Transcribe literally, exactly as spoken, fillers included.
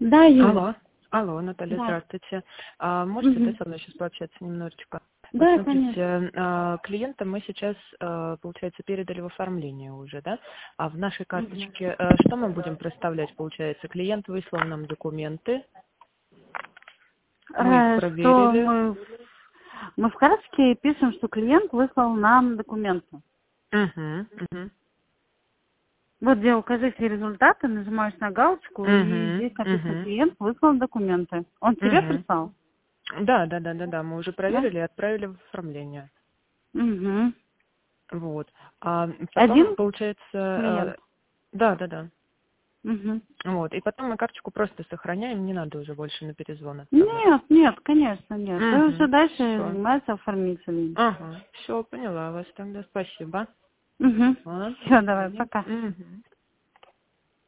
Да, Юля. Алло, алло, Наталья, Да. здравствуйте. А, можете Мгм. ты со мной сейчас пообщаться немножечко? Вот Да, конечно. смотрите, а, клиента мы сейчас, а, получается, передали в оформление уже, да? А в нашей Мгм. карточке а, что мы будем проставлять, получается? Клиент выслал нам документы, мы их Э, Что проверили. мы, мы в карточке пишем, что клиент выслал нам документы. Угу, угу, Вот где укажите результаты, нажимаешь на галочку, и угу, здесь написано угу, клиент выслал документы. Он тебе угу. прислал? Да, да, да, да, да, мы уже Да? проверили и отправили в оформление. Угу. Вот. А потом, Один получается, клиент? а, да, да, да. Угу. Вот, и потом мы карточку просто сохраняем, не надо уже больше на перезвон отправлять. Нет, нет, конечно, нет. Это уже Угу, дальше все. занимается оформителем. Ага, все, поняла вас тогда, спасибо. Угу. Ладно, до Все, давай, свидания. пока. Угу.